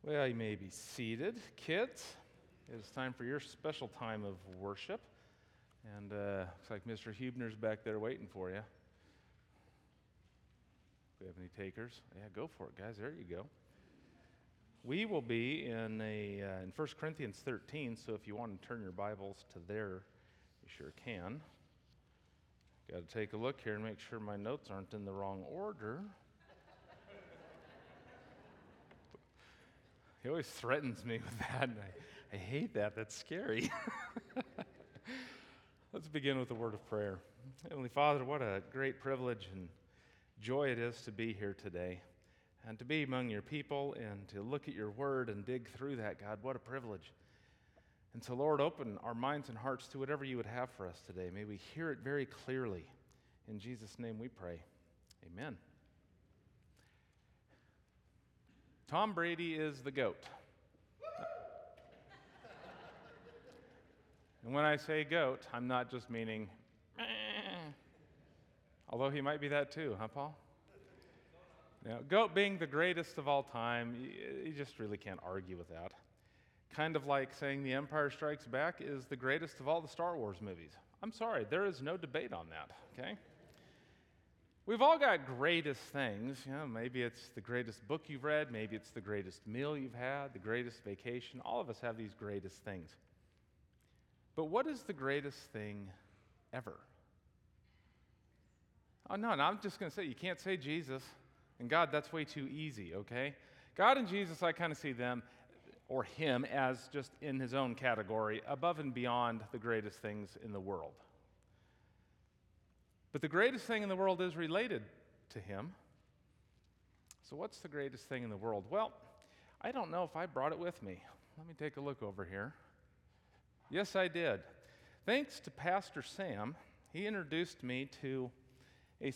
Well, you may be seated. Kids, it is time for your special time of worship. And looks like Mr. Huebner's back there waiting for you. Do we have any takers? Yeah, go for it, guys. There you go. We will be in 1 Corinthians 13, so if you want to turn your Bibles to there, you sure can. Got to take a look here and make sure my notes aren't in the wrong order. He always threatens me with that, and I hate that. That's scary. Let's begin with a word of prayer. Heavenly Father, what a great privilege and joy it is to be here today and to be among your people and to look at your word and dig through that, God. What a privilege. And so, Lord, open our minds and hearts to whatever you would have for us today. May we hear it very clearly. In Jesus' name we pray. Amen. Tom Brady is the GOAT. And when I say GOAT, I'm not just meaning, although he might be that too, huh, Paul? Now, GOAT being the greatest of all time, you just really can't argue with that. Kind of like saying The Empire Strikes Back is the greatest of all the Star Wars movies. I'm sorry, there is no debate on that, okay? We've all got greatest things. You know, maybe it's the greatest book you've read, maybe it's the greatest meal you've had, the greatest vacation. All of us have these greatest things. But what is the greatest thing ever? Oh, no, I'm just going to say, you can't say Jesus and God. That's way too easy, okay? God and Jesus, I kind of see them, or him, as just in his own category, above and beyond the greatest things in the world. But the greatest thing in the world is related to him. So what's the greatest thing in the world? Well, I don't know if I brought it with me. Let me take a look over here. Yes, I did. Thanks to Pastor Sam, he introduced me to a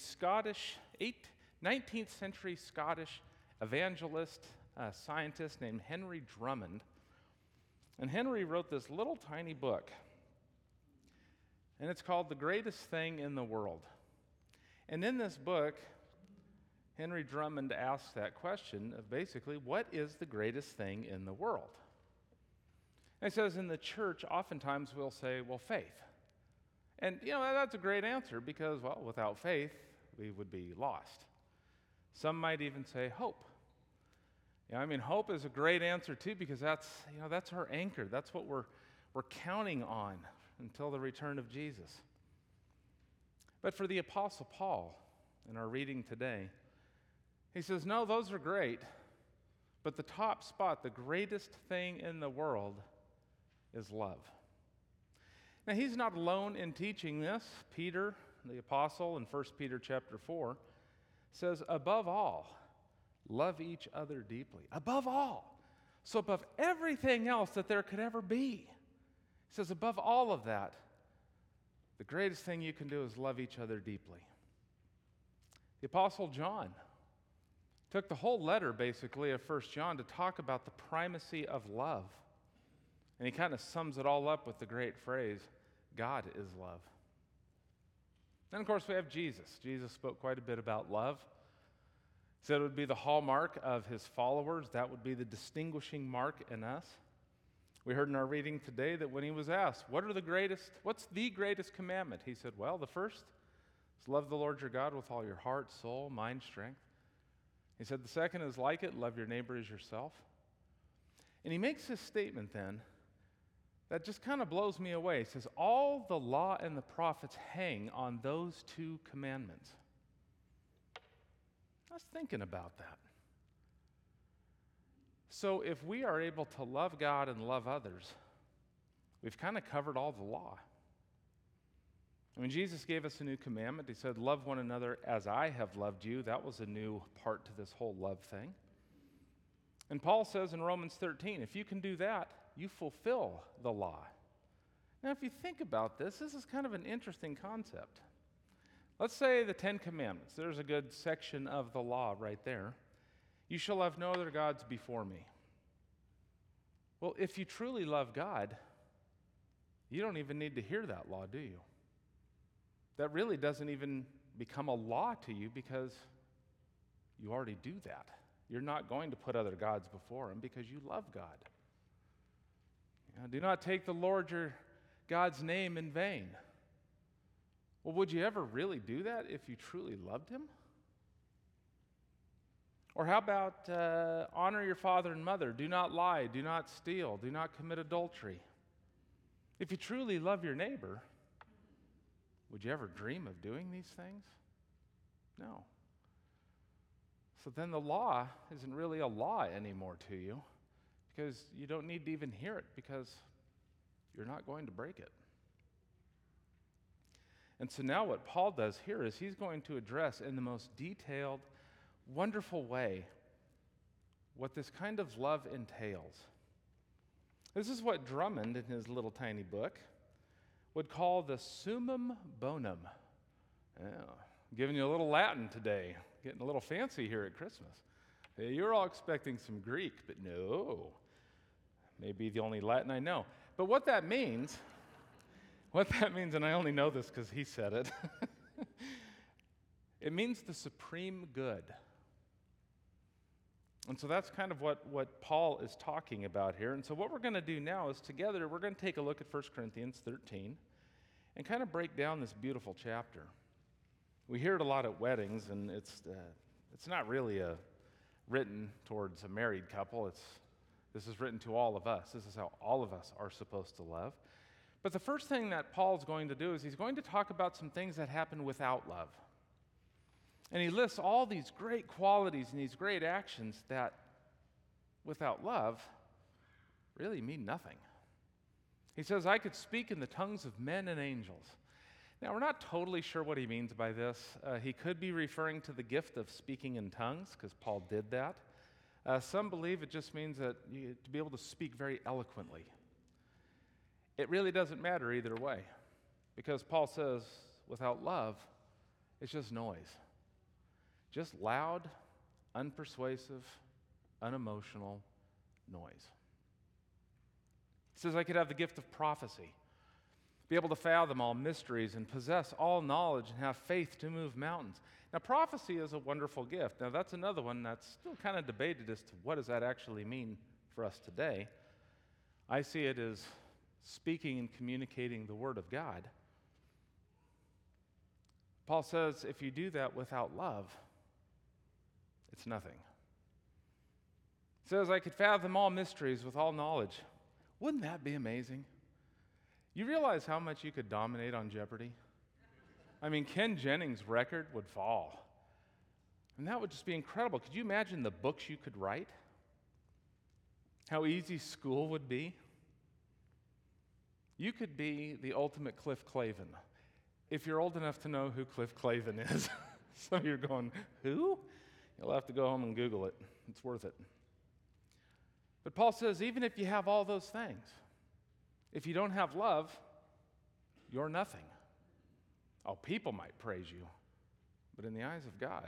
19th century Scottish evangelist, scientist named Henry Drummond. And Henry wrote this little tiny book. And it's called The Greatest Thing in the World. And in this book, Henry Drummond asks that question of basically, what is the greatest thing in the world? And he says in the church, oftentimes we'll say, well, faith. And, you know, that's a great answer because, well, without faith, we would be lost. Some might even say hope. Yeah, I mean, hope is a great answer too because that's our anchor. That's what we're counting on until the return of Jesus. But for the Apostle Paul, in our reading today, he says, no, those are great, but the top spot, the greatest thing in the world, is love. Now, he's not alone in teaching this. Peter, the apostle, in 1 Peter chapter 4, says, above all, love each other deeply. Above all. So above everything else that there could ever be. He says, above all of that, the greatest thing you can do is love each other deeply. The Apostle John took the whole letter, basically, of 1 John to talk about the primacy of love. And he kind of sums it all up with the great phrase, God is love. Then, of course, we have Jesus. Jesus spoke quite a bit about love. He said it would be the hallmark of his followers. That would be the distinguishing mark in us. We heard in our reading today that when he was asked, what's the greatest commandment? He said, well, the first is love the Lord your God with all your heart, soul, mind, strength. He said the second is like it, love your neighbor as yourself. And he makes this statement then that just kind of blows me away. He says, all the law and the prophets hang on those two commandments. I was thinking about that. So if we are able to love God and love others, we've kind of covered all the law. I mean, Jesus gave us a new commandment. He said, love one another as I have loved you. That was a new part to this whole love thing. And Paul says in Romans 13, if you can do that, you fulfill the law. Now, if you think about this, this is kind of an interesting concept. Let's say the Ten Commandments. There's a good section of the law right there. You shall have no other gods before me. Well, if you truly love God, you don't even need to hear that law, do you? That really doesn't even become a law to you because you already do that. You're not going to put other gods before him because you love God. Do not take the Lord your God's name in vain. Well, would you ever really do that if you truly loved him? Or how about honor your father and mother? Do not lie, do not steal, do not commit adultery. If you truly love your neighbor, would you ever dream of doing these things? No. So then the law isn't really a law anymore to you because you don't need to even hear it because you're not going to break it. And so now what Paul does here is he's going to address in the most detailed, wonderful way what this kind of love entails. This is what Drummond, in his little tiny book, would call the summum bonum. Yeah, giving you a little Latin today, getting a little fancy here at Christmas. You're all expecting some Greek, but no. Maybe the only Latin I know. But what that means, and I only know this because he said it, it means the supreme good. And so that's kind of what Paul is talking about here. And so what we're going to do now is together we're going to take a look at 1 Corinthians 13 and kind of break down this beautiful chapter. We hear it a lot at weddings, and it's not really written towards a married couple. This is written to all of us. This is how all of us are supposed to love. But the first thing that Paul's going to do is he's going to talk about some things that happen without love. And he lists all these great qualities and these great actions that, without love, really mean nothing. He says, I could speak in the tongues of men and angels. Now, we're not totally sure what he means by this. He could be referring to the gift of speaking in tongues, because Paul did that. Some believe it just means that to be able to speak very eloquently. It really doesn't matter either way, because Paul says, without love, it's just noise. Just loud, unpersuasive, unemotional noise. He says, I could have the gift of prophecy, be able to fathom all mysteries and possess all knowledge and have faith to move mountains. Now, prophecy is a wonderful gift. Now, that's another one that's still kind of debated as to what does that actually mean for us today. I see it as speaking and communicating the Word of God. Paul says, if you do that without love, it's nothing. He says, I could fathom all mysteries with all knowledge. Wouldn't that be amazing? You realize how much you could dominate on Jeopardy? I mean, Ken Jennings' record would fall. And that would just be incredible. Could you imagine the books you could write? How easy school would be? You could be the ultimate Cliff Clavin. If you're old enough to know who Cliff Clavin is. Some of you are going, who? You'll have to go home and Google it. It's worth it. But Paul says, even if you have all those things, if you don't have love, you're nothing. Oh, people might praise you, but in the eyes of God.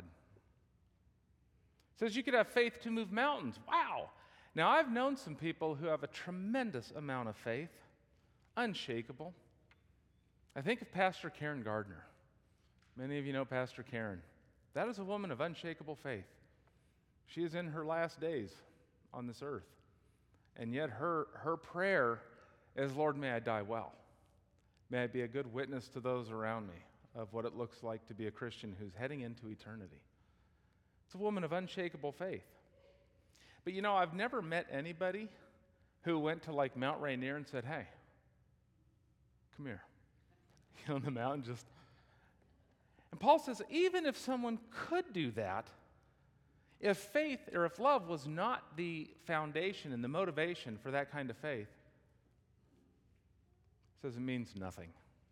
It says you could have faith to move mountains. Wow. Now, I've known some people who have a tremendous amount of faith, unshakable. I think of Pastor Karen Gardner. Many of you know Pastor Karen. That is a woman of unshakable faith. She is in her last days on this earth. And yet her prayer is, Lord, may I die well. May I be a good witness to those around me of what it looks like to be a Christian who's heading into eternity. It's a woman of unshakable faith. But you know, I've never met anybody who went to like Mount Rainier and said, hey, come here. On the mountain just... And Paul says, even if someone could do that, if faith or if love was not the foundation and the motivation for that kind of faith, he says it means nothing.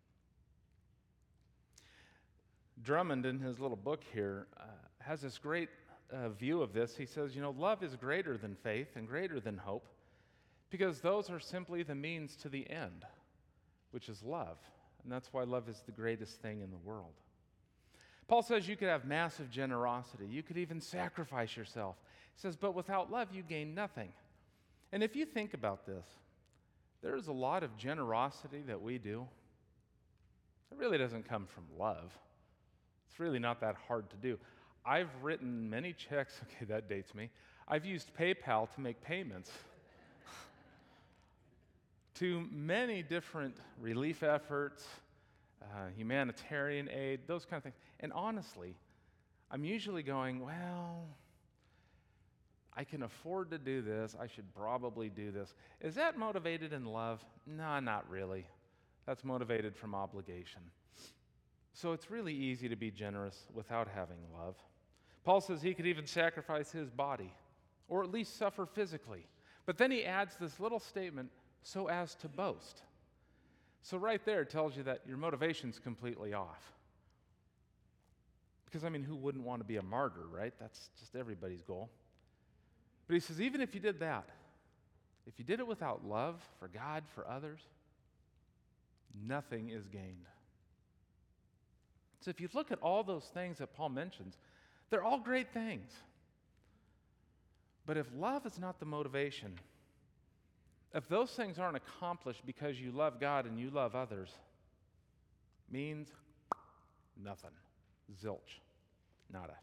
Drummond, in his little book here, has this great view of this. He says, you know, love is greater than faith and greater than hope because those are simply the means to the end, which is love. And that's why love is the greatest thing in the world. Paul says you could have massive generosity. You could even sacrifice yourself. He says, but without love, you gain nothing. And if you think about this, there is a lot of generosity that we do. It really doesn't come from love. It's really not that hard to do. I've written many checks. Okay, that dates me. I've used PayPal to make payments to many different relief efforts, humanitarian aid, those kind of things. And honestly, I'm usually going, well, I can afford to do this. I should probably do this. Is that motivated in love? No, not really. That's motivated from obligation. So it's really easy to be generous without having love. Paul says he could even sacrifice his body, or at least suffer physically. But then he adds this little statement, so as to boast. So right there it tells you that your motivation's completely off. Because, who wouldn't want to be a martyr, right? That's just everybody's goal. But he says, even if you did that, if you did it without love for God, for others, nothing is gained. So if you look at all those things that Paul mentions, they're all great things. But if love is not the motivation, if those things aren't accomplished because you love God and you love others, means nothing. Zilch. Nada.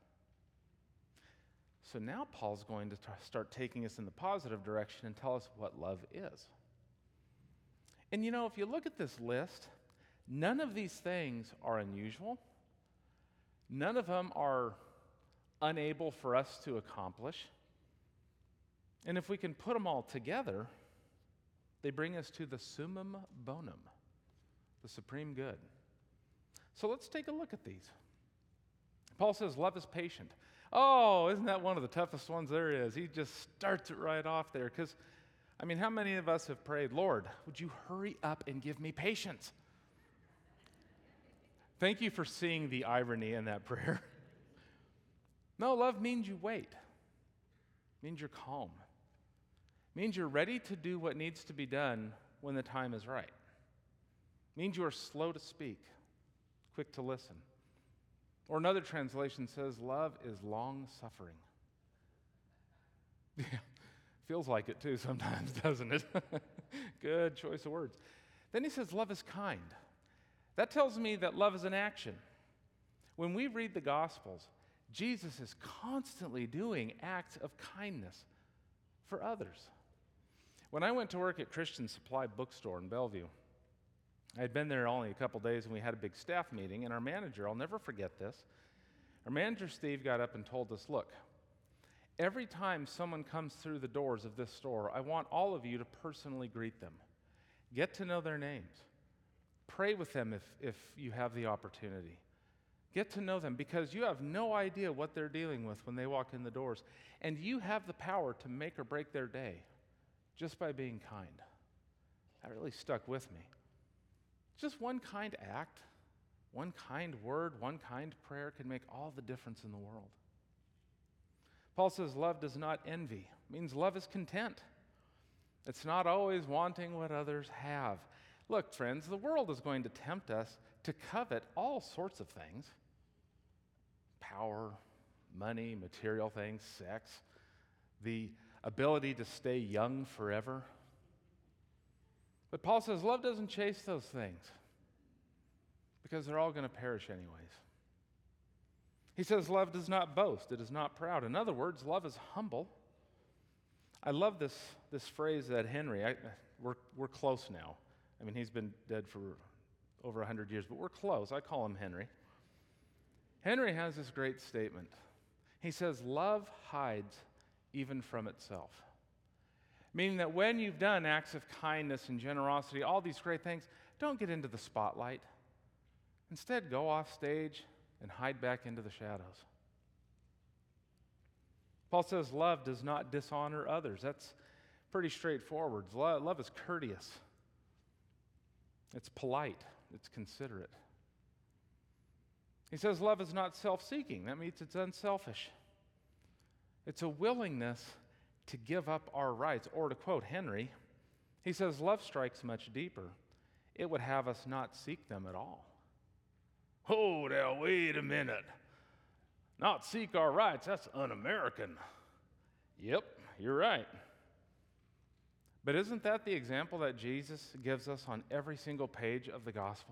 So now Paul's going to start taking us in the positive direction and tell us what love is. And if you look at this list, none of these things are unusual. None of them are unable for us to accomplish. And if we can put them all together, they bring us to the summum bonum, the supreme good. So let's take a look at these. Paul says love is patient. Oh, isn't that one of the toughest ones there is? He just starts it right off there because, how many of us have prayed, Lord, would you hurry up and give me patience? Thank you for seeing the irony in that prayer. No, love means you wait. Means you're calm. Means you're ready to do what needs to be done when the time is right. Means you are slow to speak, quick to listen. Or another translation says, love is long-suffering. Yeah, feels like it too sometimes, doesn't it? Good choice of words. Then he says, love is kind. That tells me that love is an action. When we read the Gospels, Jesus is constantly doing acts of kindness for others. When I went to work at Christian Supply Bookstore in Bellevue, I had been there only a couple days and we had a big staff meeting, and our manager, I'll never forget this, our manager Steve got up and told us, look, every time someone comes through the doors of this store, I want all of you to personally greet them. Get to know their names. Pray with them if you have the opportunity. Get to know them because you have no idea what they're dealing with when they walk in the doors, and you have the power to make or break their day just by being kind. That really stuck with me. Just one kind act, one kind word, one kind prayer can make all the difference in the world. Paul says love does not envy. It means love is content. It's not always wanting what others have. Look, friends, the world is going to tempt us to covet all sorts of things. Power, money, material things, sex, the ability to stay young forever. But Paul says love doesn't chase those things because they're all going to perish anyways. He says love does not boast. It is not proud. In other words, love is humble. I love this phrase that Henry, we're close now. He's been dead for over 100 years, but we're close. I call him Henry. Henry has this great statement. He says, love hides even from itself. Meaning that when you've done acts of kindness and generosity, all these great things, don't get into the spotlight. Instead, go off stage and hide back into the shadows. Paul says love does not dishonor others. That's pretty straightforward. Love is courteous. It's polite. It's considerate. He says love is not self-seeking. That means it's unselfish. It's a willingness to give up our rights. Or to quote Henry, he says love strikes much deeper. It would have us not seek them at all. Oh, now wait a minute. Not seek our rights, that's un-American. Yep, you're right. But isn't that the example that Jesus gives us on every single page of the gospel?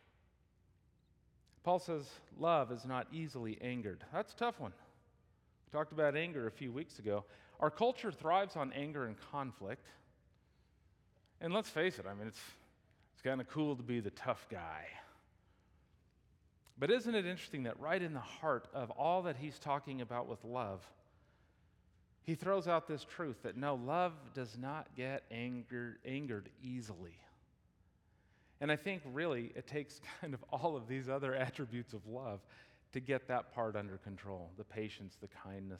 Paul says love is not easily angered. That's a tough one. Talked about anger a few weeks ago. Our culture thrives on anger and conflict. And let's face it, it's kind of cool to be the tough guy. But isn't it interesting that right in the heart of all that he's talking about with love, he throws out this truth that no, love does not get angered easily. And I think really it takes kind of all of these other attributes of love to get that part under control, the patience, the kindness.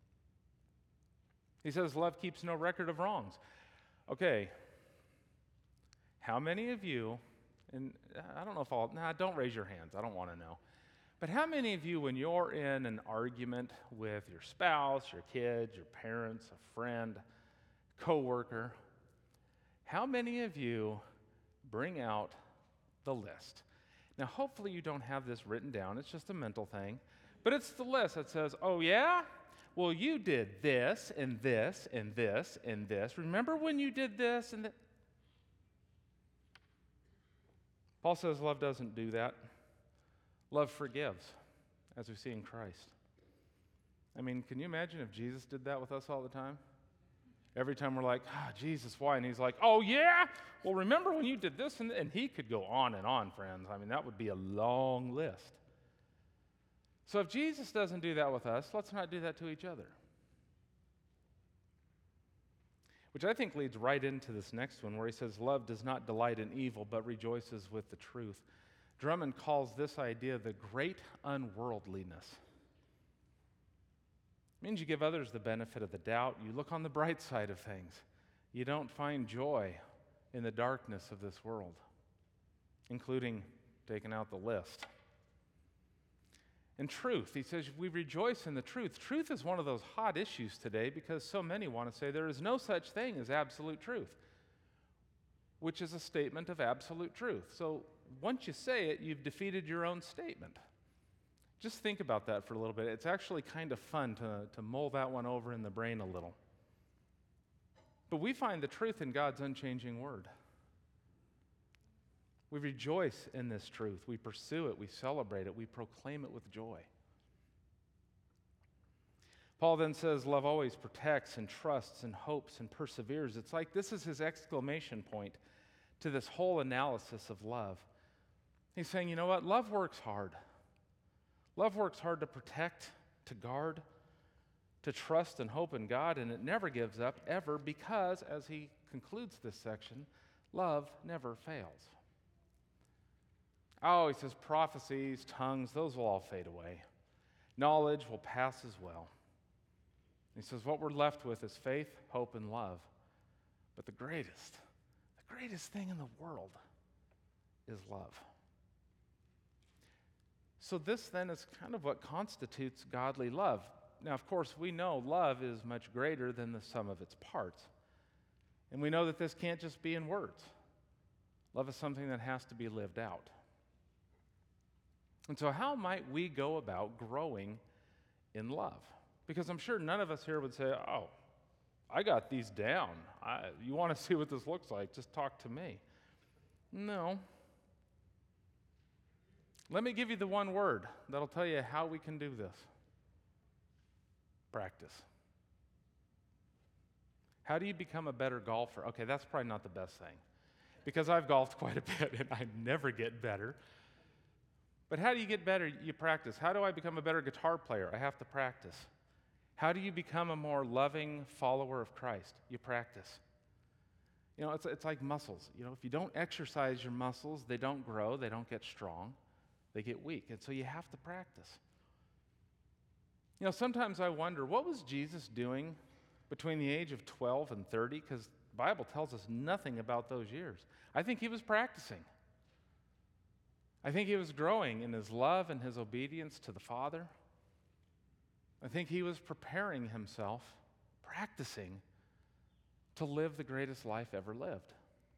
He says love keeps no record of wrongs. Okay, how many of you, and I don't know if don't raise your hands, I don't want to know. But how many of you, when you're in an argument with your spouse, your kids, your parents, a friend, coworker, how many of you bring out the list? Now, hopefully you don't have this written down. It's just a mental thing. But it's the list that says, oh, yeah? Well, you did this, and this, and this, and this. Remember when you did this and that? Paul says love doesn't do that. Love forgives, as we see in Christ. Can you imagine if Jesus did that with us all the time? Every time we're like, Jesus, why? And he's like, oh, yeah? Well, remember when you did this? And he could go on and on, friends. That would be a long list. So if Jesus doesn't do that with us, let's not do that to each other. Which I think leads right into this next one where he says, love does not delight in evil, but rejoices with the truth. Drummond calls this idea the great unworldliness. It means you give others the benefit of the doubt. You look on the bright side of things. You don't find joy in the darkness of this world, including taking out the list. And truth, he says, we rejoice in the truth. Truth is one of those hot issues today because so many want to say there is no such thing as absolute truth, which is a statement of absolute truth. So once you say it, you've defeated your own statement. Just think about that for a little bit. It's actually kind of fun to mull that one over in the brain a little. But we find the truth in God's unchanging word. We rejoice in this truth. We pursue it. We celebrate it. We proclaim it with joy. Paul then says, love always protects and trusts and hopes and perseveres. It's like this is his exclamation point to this whole analysis of love. He's saying, you know what? Love works hard. Love works hard to protect, to guard, to trust and hope in God, and it never gives up, ever, because, as he concludes this section, love never fails. Oh, he says prophecies, tongues, those will all fade away. Knowledge will pass as well. He says what we're left with is faith, hope, and love. But the greatest thing in the world is love. So this then is kind of what constitutes godly love. Now, of course, we know love is much greater than the sum of its parts. And we know that this can't just be in words. Love is something that has to be lived out. And so how might we go about growing in love? Because I'm sure none of us here would say, oh, I got these down. You want to see what this looks like? Just talk to me. No. Let me give you the one word that'll tell you how we can do this. Practice. How do you become a better golfer? Okay, that's probably not the best thing, because I've golfed quite a bit and I never get better. But how do you get better? You practice. How do I become a better guitar player? I have to practice. How do you become a more loving follower of Christ? You practice. It's like muscles. If you don't exercise your muscles, they don't grow, they don't get strong, they get weak. And so you have to practice. Sometimes I wonder, what was Jesus doing between the age of 12 and 30? Because the Bible tells us nothing about those years. I think he was practicing. I think he was growing in his love and his obedience to the Father. I think he was preparing himself, practicing to live the greatest life ever lived.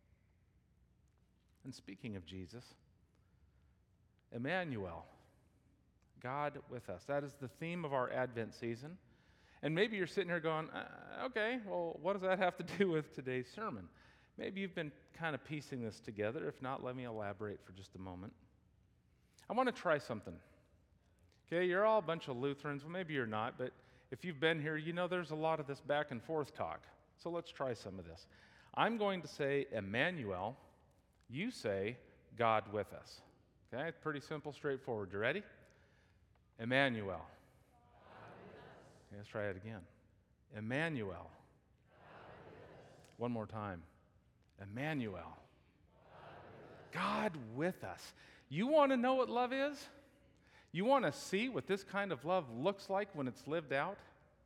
And speaking of Jesus, Emmanuel, God with us. That is the theme of our Advent season. And maybe you're sitting here going, okay, well, what does that have to do with today's sermon? Maybe you've been kind of piecing this together. If not, let me elaborate for just a moment. I want to try something. Okay, you're all a bunch of Lutherans. Well, maybe you're not, but if you've been here, you know there's a lot of this back and forth talk. So let's try some of this. I'm going to say Emmanuel. You say God with us. Okay, it's pretty simple, straightforward. You ready? Emmanuel. Okay, let's try it again. Emmanuel. One more time. Emmanuel. God with us. You want to know what love is? You want to see what this kind of love looks like when it's lived out?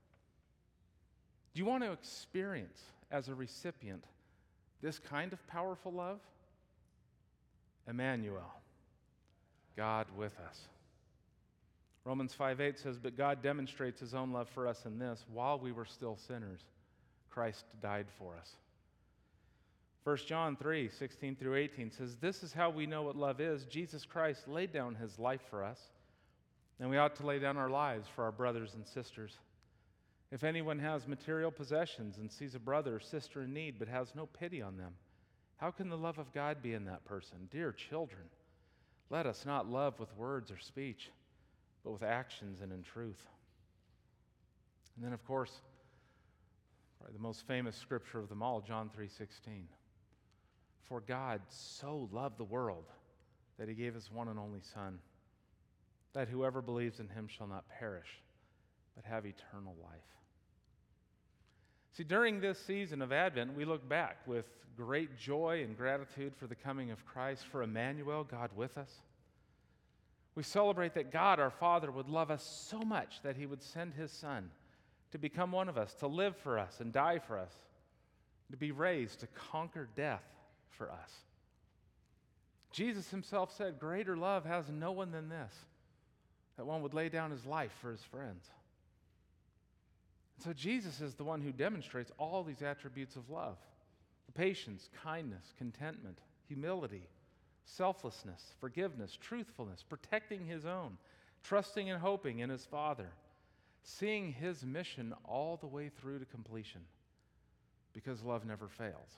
Do you want to experience as a recipient this kind of powerful love? Emmanuel, God with us. Romans 5:8 says, "But God demonstrates his own love for us in this: while we were still sinners, Christ died for us." 1 John 3:16 through 18 says, "This is how we know what love is. Jesus Christ laid down his life for us, and we ought to lay down our lives for our brothers and sisters. If anyone has material possessions and sees a brother or sister in need but has no pity on them, how can the love of God be in that person? Dear children, let us not love with words or speech, but with actions and in truth." And then, of course, probably the most famous scripture of them all, John 3:16. "For God so loved the world that he gave his one and only Son, that whoever believes in him shall not perish, but have eternal life." See, during this season of Advent, we look back with great joy and gratitude for the coming of Christ, for Emmanuel, God with us. We celebrate that God, our Father, would love us so much that he would send his Son to become one of us, to live for us and die for us, to be raised to conquer death for us. Jesus himself said, "Greater love has no one than this, that one would lay down his life for his friends." And so Jesus is the one who demonstrates all these attributes of love: patience, kindness, contentment, humility, selflessness, forgiveness, truthfulness, protecting his own, trusting and hoping in his Father, seeing his mission all the way through to completion, because love never fails.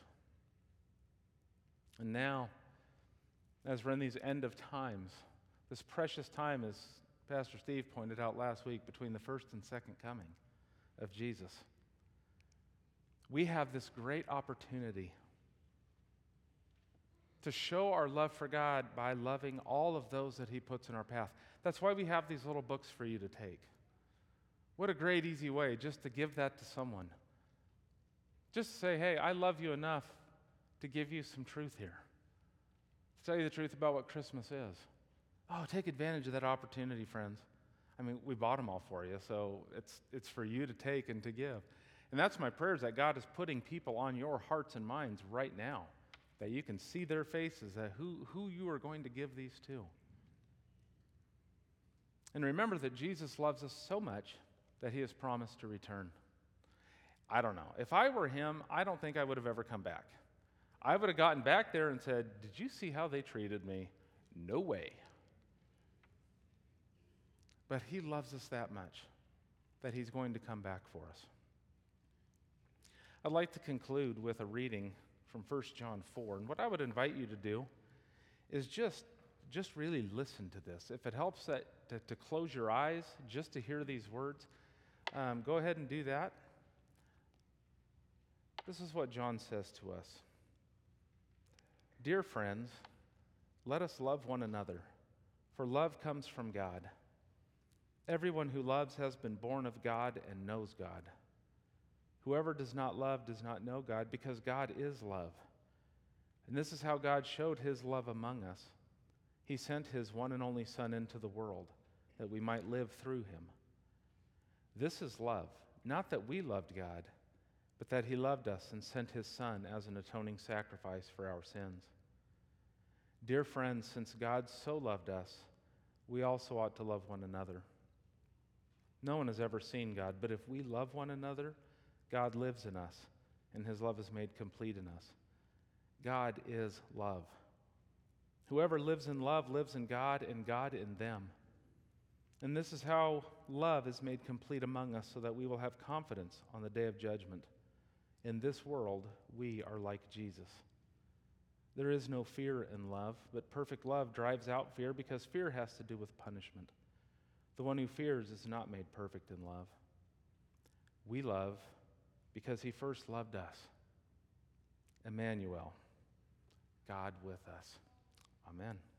And now, as we're in these end of times, this precious time, as Pastor Steve pointed out last week, between the first and second coming of Jesus, we have this great opportunity to show our love for God by loving all of those that he puts in our path. That's why we have these little books for you to take. What a great, easy way just to give that to someone. Just say, "Hey, I love you enough to give you some truth here, to tell you the truth about what Christmas is." Oh, take advantage of that opportunity, friends. I mean, we bought them all for you, so it's for you to take and to give. And that's my prayer, is that God is putting people on your hearts and minds right now, that you can see their faces, that who you are going to give these to. And remember that Jesus loves us so much that he has promised to return. I don't know. If I were him, I don't think I would have ever come back. I would have gotten back there and said, "Did you see how they treated me? No way." But he loves us that much that he's going to come back for us. I'd like to conclude with a reading from 1 John 4. And what I would invite you to do is just really listen to this. If it helps to close your eyes just to hear these words, go ahead and do that. This is what John says to us. "Dear friends, let us love one another, for love comes from God. Everyone who loves has been born of God and knows God. Whoever does not love does not know God, because God is love. And this is how God showed his love among us. He sent his one and only Son into the world, that we might live through him. This is love, not that we loved God, but that he loved us and sent his Son as an atoning sacrifice for our sins. Dear friends, since God so loved us, we also ought to love one another. No one has ever seen God, but if we love one another, God lives in us, and his love is made complete in us. God is love. Whoever lives in love lives in God, and God in them. And this is how love is made complete among us, so that we will have confidence on the day of judgment. In this world, we are like Jesus. There is no fear in love, but perfect love drives out fear, because fear has to do with punishment. The one who fears is not made perfect in love. We love because he first loved us. Emmanuel, God with us. Amen.